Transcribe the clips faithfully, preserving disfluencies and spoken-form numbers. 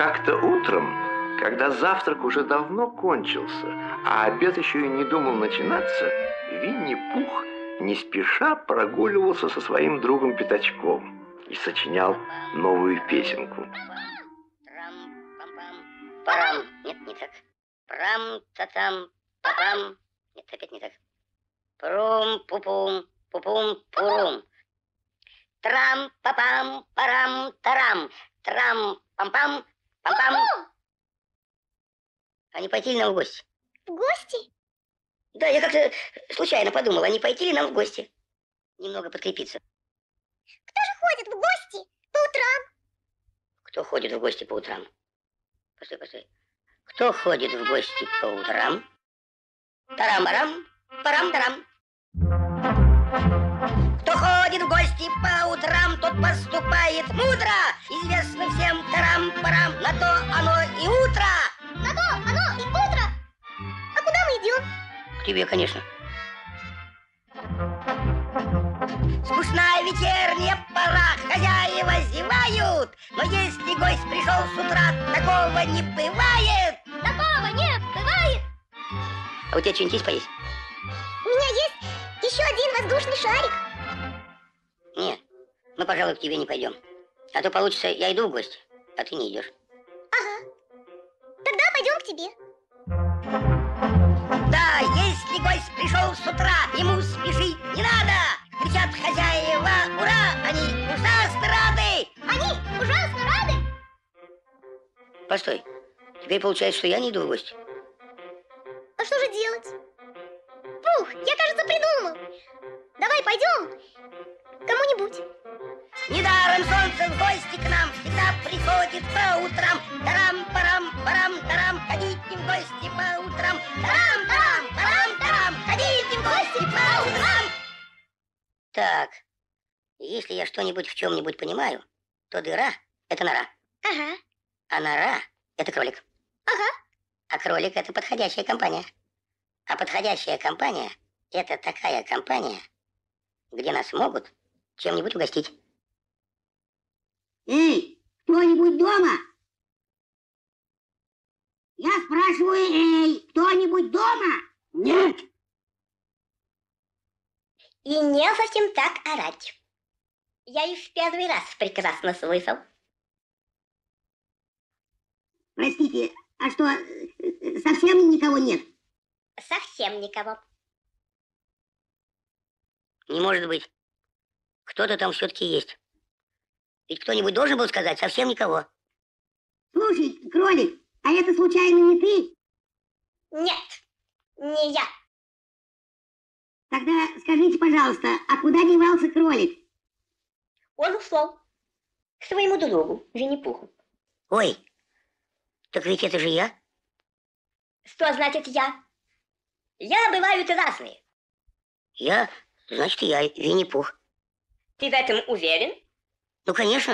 Как-то утром, когда завтрак уже давно кончился, а обед еще и не думал начинаться, Винни-Пух не спеша прогуливался со своим другом Пятачком и сочинял новую песенку. Парам, нет, не так. Прам-та-там, папам, нет, опять не так. Прум-пупум, пупум-пурум. Трам-папам, парам-тарам, трам-пам-пам, пам-пам. А не пойти ли нам в гости? В гости? Да, я как-то случайно подумала, не пойти ли нам в гости? Немного подкрепиться. Кто же ходит в гости по утрам? Кто ходит в гости по утрам? Постой, постой. Кто ходит в гости по утрам? Тарам-барам, парам-тарам. Кто ходит в гости по утрам, тот поступает мудро. Известно всем тарам-парам, на то оно и утро. На то оно и утро. А куда мы идем? К тебе, конечно. Скучная вечерняя пора, хозяева зевают. Но если гость пришел с утра, такого не бывает. Такого не бывает. А у тебя что-нибудь есть поесть? У меня есть еще один воздушный шарик. Нет, мы, пожалуй, к тебе не пойдем. А то получится, я иду в гости, а ты не идешь. Ага. Тогда пойдем к тебе. Да, если гость пришел с утра, ему спешить не надо. Кричат хозяева, ура, они ужасно рады. Они ужасно рады. Постой, теперь получается, что я не иду в гости. А что же делать? Пух, я, кажется, придумал. Давай пойдем к кому-нибудь. Недаром солнце в гости к нам всегда приходит по утрам. Тарам-парам, парам-тарам, ходите в гости по утрам. Тарам-тарам, парам-тарам, ходите в гости по утрам. Так, если я что-нибудь в чем-нибудь понимаю, то дыра — это нора. Ага. А нора — это кролик. Ага. А кролик — это подходящая компания. А подходящая компания — это такая компания, где нас могут чем-нибудь угостить. Эй, кто-нибудь дома? Я спрашиваю, эй, кто-нибудь дома? Нет. И не зачем так орать. Я их в первый раз прекрасно слышал. Простите, а что, совсем никого нет? Совсем никого. Не может быть. Кто-то там все-таки есть. Ведь кто-нибудь должен был сказать совсем никого. Слушай, кролик, а это случайно не ты? Нет, не я. Тогда скажите, пожалуйста, а куда девался кролик? Он ушел к своему другу, Винни-Пуху. Ой, так ведь это же я. Что значит я? Я бывают разные. Я, значит, я, Винни-Пух. Ты в этом уверен? Ну, конечно.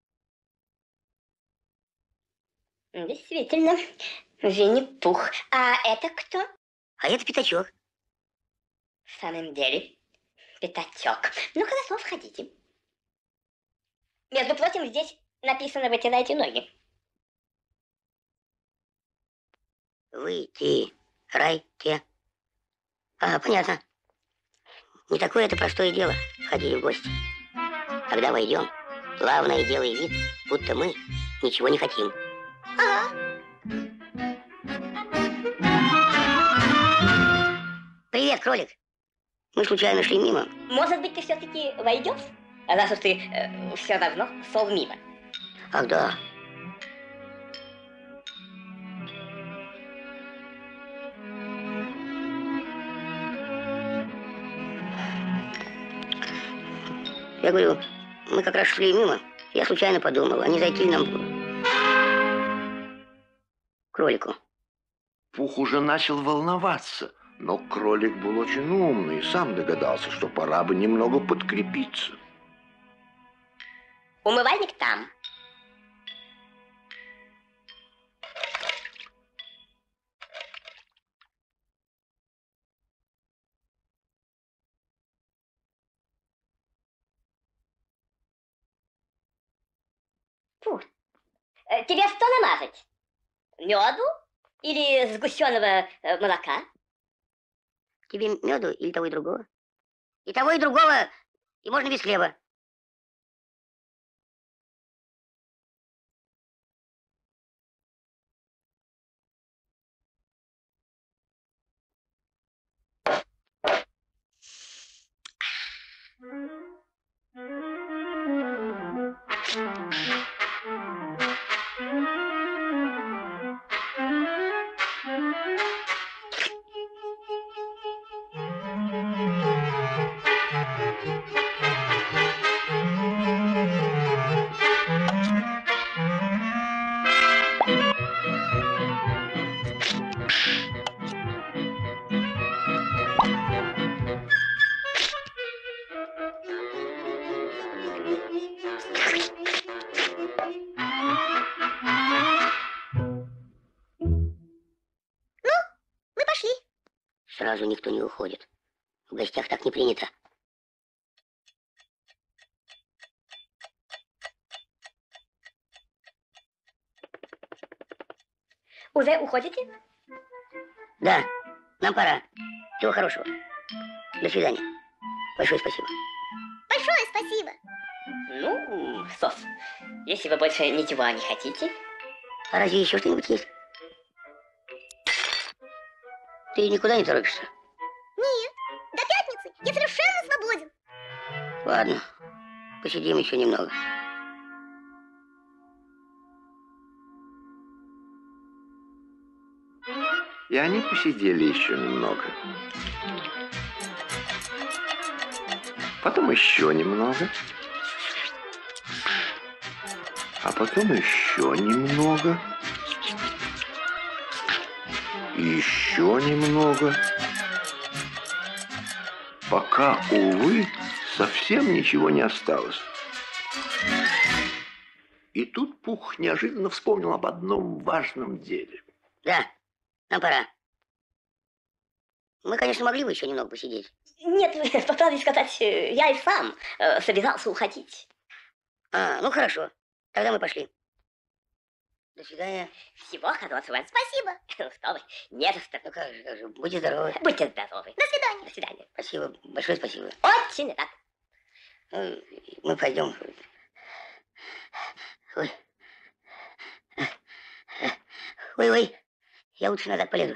Действительно, Винни-Пух. А это кто? А это Пятачок. В самом деле, Пятачок. Ну хорошо, входите. Между прочим, здесь написано «Вытирайте ноги». Выйти, райте. А, понятно. Не такое это простое дело ходить в гости. Когда войдем, главное делай вид, будто мы ничего не хотим. Ага. Привет, кролик. Мы случайно шли мимо. Может быть, ты все-таки войдешь? Раз уж ты э, все равно шел мимо. Ах, да. Я говорю, мы как раз шли мимо. Я случайно подумал, а не зайти ли нам к кролику. Пух уже начал волноваться, но кролик был очень умный и сам догадался, что пора бы немного подкрепиться. Умывальник там. Фу, Э, Тебе что намазать? Меду или сгущенного э, молока? Тебе меду или того и другого? И того, и другого, и можно без хлеба. Сразу никто не уходит. В гостях так не принято. Уже уходите? Да, нам пора. Всего хорошего. До свидания. Большое спасибо. Большое спасибо. Ну, Сос, если вы больше ничего не хотите. А разве еще что-нибудь есть? Ты никуда не торопишься? Нет, до пятницы я совершенно свободен. Ладно, посидим еще немного. И они посидели еще немного. Потом еще немного. А потом еще немного. И еще немного. Пока, увы, совсем ничего не осталось. И тут Пух неожиданно вспомнил об одном важном деле. Да, нам пора. Мы, конечно, могли бы еще немного посидеть. Нет, по правде сказать, я и сам э, собирался уходить. А, ну хорошо. Тогда мы пошли. До свидания. Всего хорошего. Спасибо. Что вы, не за что. Ну как же, как же, будьте здоровы. Будьте здоровы. До свидания. До свидания. Спасибо, большое спасибо. Очень рад. Ну, мы пойдем. Ой. Ой-ой, я лучше назад полезу.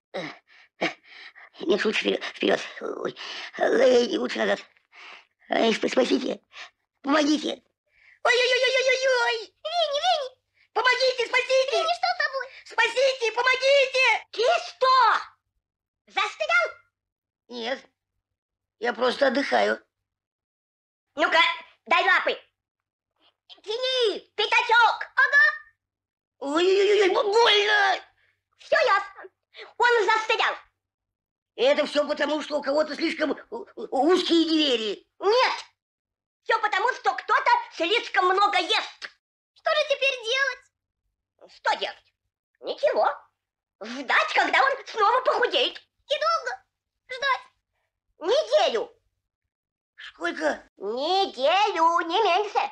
Нет, лучше вперед. Ой, ой, лучше назад. Ой, спасите, помогите. Ой-ой-ой-ой-ой-ой. Винни, Винни. Помогите, спасите. Винни, что с тобой? Спасите, помогите. Ты что? Застрял? Нет, я просто отдыхаю. Ну-ка, дай лапы. Тяни, пятачок. Ага. Ой-ой-ой, больно. Все ясно. Он застрял. Это все потому, что у кого-то слишком узкие двери. Нет. Все потому, что кто-то слишком много ест. Что же теперь делать? Что делать? Ничего. Ждать, когда он снова похудеет. И долго ждать? Неделю. Сколько? Неделю, не меньше.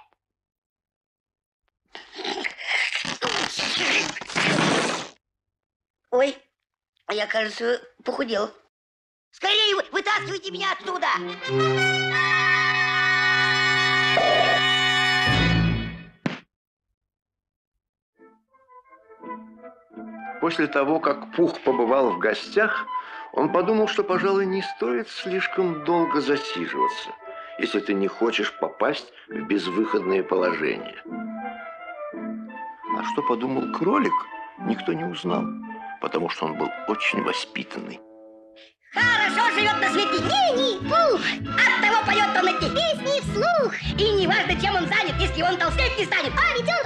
Ой, а я, кажется, похудел. Скорее вытаскивайте меня отсюда! После того, как Пух побывал в гостях, он подумал, что, пожалуй, не стоит слишком долго засиживаться, если ты не хочешь попасть в безвыходное положение. А что подумал кролик, никто не узнал, потому что он был очень воспитанный. Хорошо живет на свете Винни, Пух. Оттого поет он эти Песни вслух. И не важно, чем он занят, если он толстеть не станет. А ведь он